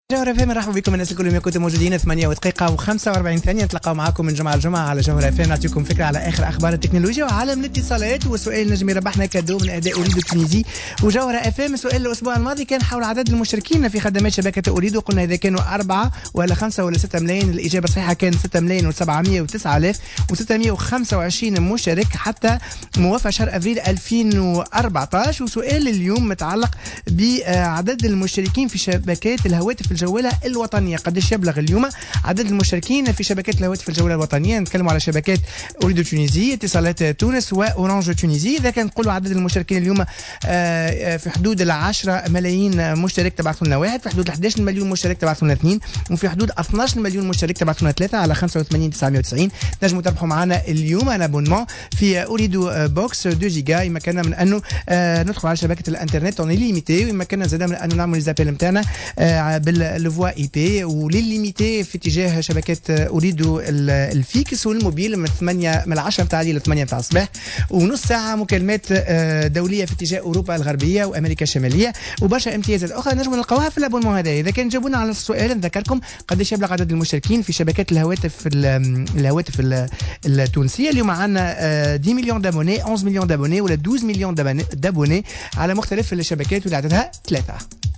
جوهر اف ام، مرحبا بكم الناس الكل ما كنتم موجودين. 8 دقيقة و45 ثانية نتلقاو معاكم من جمعة لجمعة على جوهر اف ام، نعطيكم فكرة على آخر أخبار التكنولوجيا وعالم الاتصالات. وسؤال نجم يربحنا كادو من أداء أريد تونيزي وجوهر اف ام. سؤال الأسبوع الماضي كان حول عدد المشتركين في خدمات شبكة أريد، وقلنا إذا كانوا 4 ولا 5 ولا 6 ملايين. الإجابة الصحيحة كان 6 ملايين و709,625 مشترك حتى موافقة شهر أبريل 2014. وسؤال اليوم متعلق بعدد المشتركين في شبكات الهواتف الجوالة الوطنية. قديش يبلغ اليوم عدد المشتركين في شبكات الهواتف الجوالة الوطنية؟ نتكلم على شبكات أريد تونيزي، اتصالات تونس، وأورانج تونيزي. إذا كان نقولوا عدد المشتركين اليوم في حدود 10 ملايين مشترك تبعثوا لنا واحد، في حدود 11 مليون مشترك تبعثوا لنا اثنين، وفي حدود 12 مليون مشترك تبعثوا لنا ثلاثة على 85,990. نجموا تربحوا معنا اليوم أنا أبونمون في أريد بوكس 2 جيجا. يمكننا من أنه ندخل على شبكة الانترنت اون ليميتي، ويمكننا زاد من أنه نعمل ليزابيل نتاعنا بالفوا اي بي وليميتي في اتجاه شبكات أريد الفيكس والموبيل من 10 نتاع الليل ل 8 نتاع الصباح، ونص ساعة مكالمات دولية في اتجاه أوروبا الغربية وأمريكا الشمالية، وبرشا امتيازات أخرى نجم نلقاوها في الابونمون هذا. إذا كان جاوبونا على السؤال نذكركم قديش يبلغ عدد المشتركين في شبكات الهواتف التونسية. اليوم عندنا 10 مليون دابوني، 11 مليون دابوني ولا 12 مليون دابوني على مختلف الشبكات واللي عددها 3.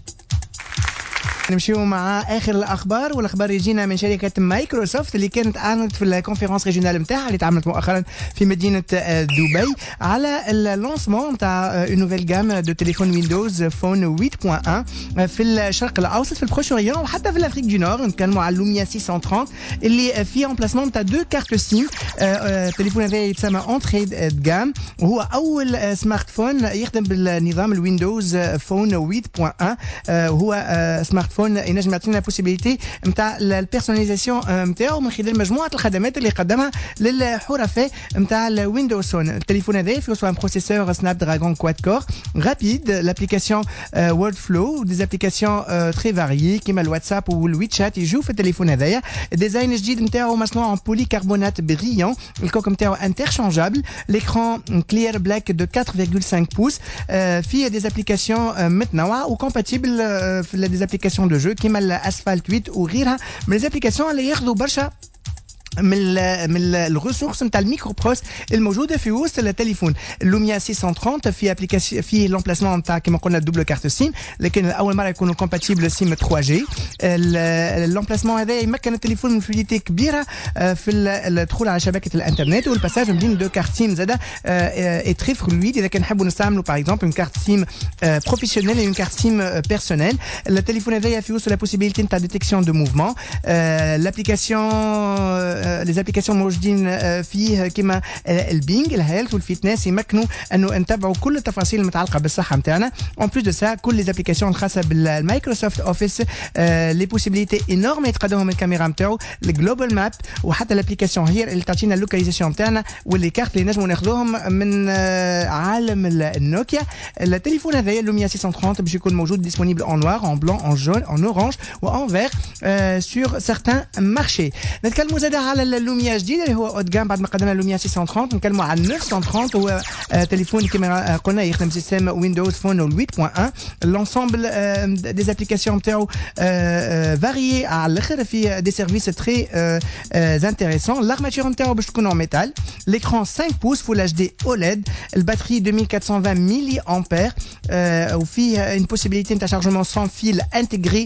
نمشيو مع اخر الاخبار، والاخبار يجينا من شركه مايكروسوفت اللي كانت اعلنت في الكونفرنس ريجيونال نتاعها اللي تعملت مؤخرا في مدينه دبي على اللونسمون نتاع اون نوفيل جام دو تليفون ويندوز فون 8.1 في الشرق الاوسط، في البروش اوريون وحتى في الافريك دو نور. نتكلموا على اللوميا 630 اللي فيه امبلاسمون نتاع 2 كارت سيم. التليفون هذا يتسمى اونتري جام، وهو اول سمارت فون يخدم بالنظام الويندوز فون 8.1. هو سمارت فون ينجم يعطينا بوسيبيليتي نتاع البيرسوناليزاسيون نتاعو من خلال مجموعه الخدمات اللي قدمها للحرفاء نتاع الويندوز فون. التليفون هذا فيه ان بروسيسور سناب دراجون كواد كور رابيد، لابليكاسيون وورد فلو، دي ابليكاسيون تري فاريي كيما الواتساب والويتشات يجوا في التليفون هذايا. الديزاين الجديد نتاعو مصنوع ان بولي كربونات بريون، الكوك نتاعو انترشانجابل، ليكران كلير بلاك دو 4.5 بوس، فيه دي ابليكاسيون متنوعه وكومباتيبل في دي ابليكاسيون دو جو كيما الاسفالت 8 وغيرها من الابليكاسيون اللي ياخذوا برشا من الريسورس نتاع الميكرو بروس الموجوده في وسط التليفون. اللوميا 630 في ابليكاسيون في لومبلاسمون نتاع كما قلنا الدوبل كارت سيم، لكن اول مره يكونوا كومباتيبل سيم 3 جي. اللومبلاسمون هذا يمكن التليفون من فلويديتي كبيره في الدخول على شبكه الانترنت، والباساج بين دو كارت سيم زاده اي تري فلويد. اذا كان نحبوا نستعملوا باغ اكزومبل اون كارت سيم بروفيسيونيل اون كارت سيم بيرسونيل، التليفون هذا فيه وسط لا بوسيبيليتي نتاع ديتيكسيون دو موفمون. لابليكاسيون لي ابليكاسيون موجودين فيه كما البينج الهيلث والفيتنس يمكنوا انه نتابعوا كل التفاصيل المتعلقه بالصحه نتاعنا. اون بليس دو سا كل لي ابليكاسيون الخاصه بالمايكروسوفت اوفيس، لي بوسيبيليتي انورم يتقدمهم الكاميرا نتاعو، الجلوبال ماب، وحتى لابليكاسيون هي اللي تعطينا اللوكاليزاسيون نتاعنا واللي كارت اللي نجموا ناخذوهم من عالم النوكيا. التليفون هذا اللوميا 630 باش يكون موجود ديسپونيبل en noir, en blanc, en jaune, en orange ou en vert sur certains marchés. نتكلموا زاد على اللوميا جديد اللي هو اود جام بعد ما قدمنا اللوميا 630. نتكلموا على 930 هو تليفون كما قلنا يخدم سيستم ويندوز فون 8.1. لونسومبل دي ابليكاسيون نتاعو فاريي على الاخر، في دي سيرفيس تري انتريسون. الارماتور نتاعو باش تكون اون ميتال، l'écran 5 pouces full HD OLED، الباتري 2420 ملي امبير، وفيه une possibilité de chargement sans fil intégré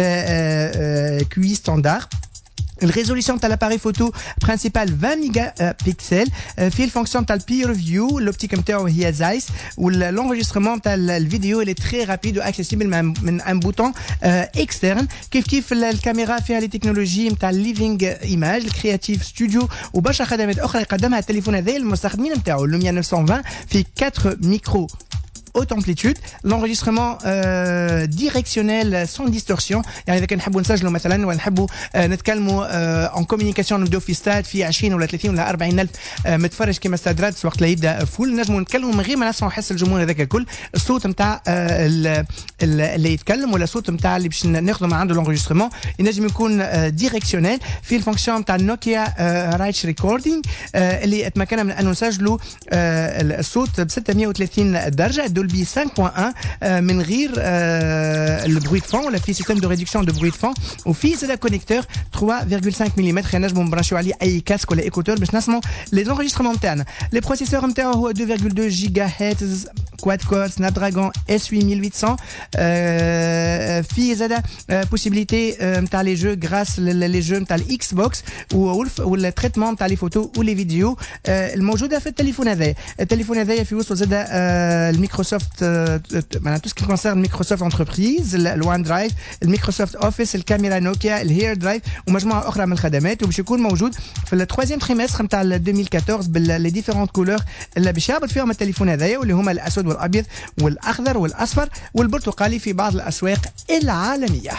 QI standard. الريزوليسيون تاع l'appareil photo principal 20 ميجا بيكسل، فيه الفونكسيون تاع البير فيو، الاوبتيك نتاعو هي زايس، واللونجسترمون تاع الفيديو اللي تري رابيد واكسيسيبل من ان بوتون اكسترن. كيف الكاميرا فيها لي تكنولوجي نتاع الليفينغ ايماج، الكرياتيف ستوديو وبرشا خدمات اخرى يقدمها التليفون هذا للمستخدمين نتاعو. اللوميا 920 في 4 ميكرو haute amplitude، l'enregistrement directionnel sans distorsion. يعني إذا كان نحبوا نسجلوا مثلا ونحبوا نتكلموا en communication نبداو في ستاد في 20 ولا 30 ولا 40 ألف متفرج كما ستاد رادس وقت لا يبدا فول، نجموا نتكلموا من غير ما نسمعوا حس الجمهور هذاك الكل. الصوت نتاع اللي يتكلم ولا الصوت نتاع اللي باش ناخذه من عنده l'enregistrement ينجم يكون ديريكسيونيل. في الفونكسيون نتاع النوكيا رايتش ريكوردينغ اللي تمكننا من أن نسجلوا الصوت ب 630 درجة. دولبي 5.1 من غير البروي فون ولا في سيستم دو ريدكسيون دو بروي فون وفي زاد كونيكتور 3.5 ملم نجموا نبرانشيو عليه اي كاسك ولا ايكوتور باش نسمعوا لي زونجسترمون نتاعنا. لي بروسيسور نتاعو هو 2.2 جيجا هرتز كواد كور سناب دراجون اس 8800 في زاد بوسيبيليتي نتاع لي جو غراس لي جو نتاع الاكس بوكس والتريتمون نتاع لي فوتو ولي فيديو الموجوده في التليفون هذايا. التليفون هذايا في وسط زاد الميكروسوفت معناتها تو سكي كونسيرن ميكروسوفت انتربريز الوان درايف الميكروسوفت اوفيس الكاميرا نوكيا الهير درايف ومجموعه اخرى من الخدمات وباش يكون موجود في الترويزيام تريمستر نتاع 2014 باللي ديفيرونت كولور اللي باش يهبط فيهم التليفون هذايا واللي هما الاسود والابيض والاخضر والاصفر والبرتقالي في بعض الاسواق العالميه.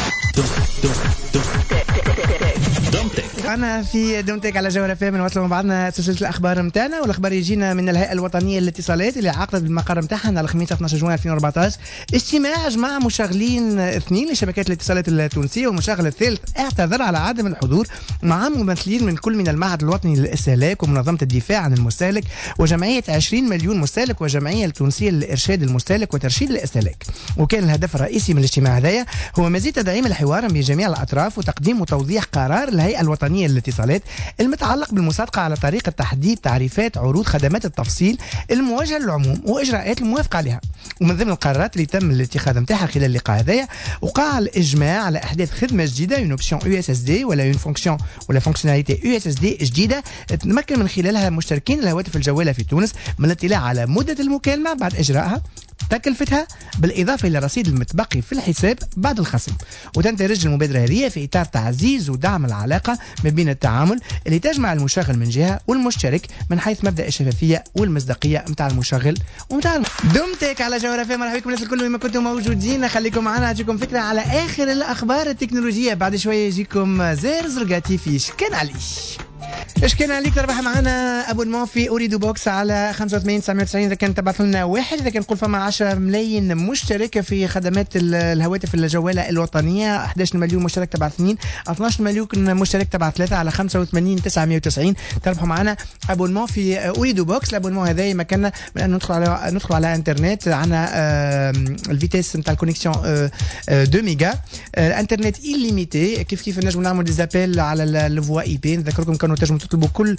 أنا في دومتك على جوهرة فهم نواصلوا مع بعضنا سلسلة الأخبار متاعنا والأخبار يجينا من الهيئة الوطنية للاتصالات اللي عقدت بالمقر متاعها على الخميس 12 جوان 2014 اجتماع جمع مشغلين اثنين لشبكات الاتصالات التونسية والمشغل الثالث اعتذر على عدم الحضور مع ممثلين من كل من المعهد الوطني للاستهلاك ومنظمة الدفاع عن المستهلك وجمعية 20 مليون مستهلك وجمعية التونسية لإرشاد المستهلك وترشيد الاستهلاك. وكان الهدف الرئيسي من الاجتماع هذايا هو مزيد تدعيم الحوار بين جميع الأطراف وتقديم وتوضيح قرار الهيئة الوطنية للاتصالات المتعلق بالمصادقة على طريقة تحديد تعريفات عروض خدمات التفصيل الموجهة للعموم وإجراءات الموافقة عليها. ومن ضمن القرارات اللي تم الاتخاذ نتاعها خلال اللقاء هذايا وقع الإجماع على إحداث خدمة جديدة اون اوبسيون يو اس اس دي ولا اون فونكسيون ولا فونكسيوناليتي يو اس اس دي جديدة تمكن من خلالها مشتركين الهواتف الجوالة في تونس من الاطلاع على مدة المكالمة بعد إجرائها تكلفتها بالإضافة إلى الرصيد المتبقي في الحساب بعد الخصم. وتندرج المبادرة هذه في إطار تعزيز ودعم العلاقة ما بين التعامل اللي تجمع المشغل من جهة والمشترك من حيث مبدأ الشفافية والمصداقية متاع المشغل ومتاع دمتك على جوهرة فهم. مرحبا بكم الناس الكل وين ما كنتم موجودين. خليكم معنا أعطيكم فكرة على آخر الأخبار التكنولوجية. بعد شوية يجيكم زير زرقاتي في شكن علي. ايش كان عليك تربح معنا ابونمون في اوريدو بوكس على 85 990 اذا كان تبعث لنا واحد. اذا كان نقول فما 10 ملايين مشترك في خدمات الهواتف الجوالة الوطنية 11 مليون مشترك تبع 2 12 مليون مشترك تبع 3 على 85 990 تربحوا معنا ابونمون في اوريدو بوكس. الابونمون هذا يمكننا من ان ندخل على انترنت عنا الفيتيس نتاع الكونيكسيون 2 ميجا انترنت إليميتي كيف نجموا نعملوا ديزابيل على الفوا اي بي. نذكركم كانوا تنجموا تطلبوا كل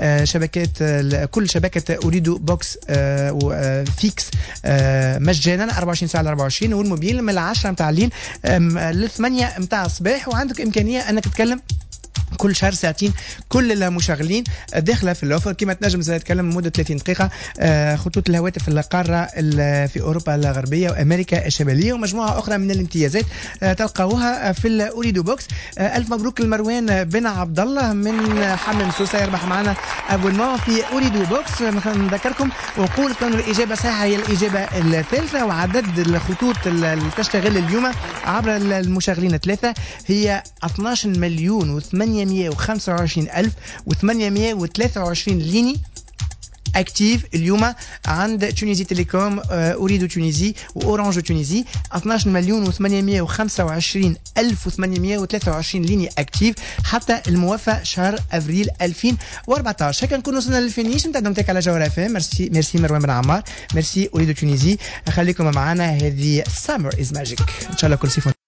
شبكة أوريدو بوكس فيكس مجانا 24 ساعة ل 24 والموبيل من 10 متاع الليل ل 8 متاع الصباح. وعندك إمكانية أنك تتكلم كل شهر ساعتين كل المشغلين داخله في الاوفر كما تنجم تتكلم لمده 30 دقيقه. خطوط الهواتف القاره في اوروبا الغربيه وامريكا الشماليه ومجموعه اخرى من الامتيازات تلقاوها في الاوريدو بوكس. الف مبروك لمروان بن عبد الله من حمام سوسه يربح معنا ابونمون في اوريدو بوكس. نذكركم ونقول كون الاجابه الصحيحه هي الاجابه الثالثه وعدد الخطوط اللي تشتغل اليوم عبر المشغلين الثلاثه هي 12 مليون و825,823 ليني اكتيف اليوم عند تونيزي تيليكوم أوريدو تونيزي وأورانج تونيزي 12 مليون و825,823 ليني اكتيف حتى الموافق شهر افريل 2014. هكا نكون وصلنا للفينيش نتاع دومتك على جوهرة FM. ميرسي مروان بن عمار، ميرسي أوريدو تونيزي. خليكم معنا هذه سامر از ماجيك ان شاء الله كل سيفون.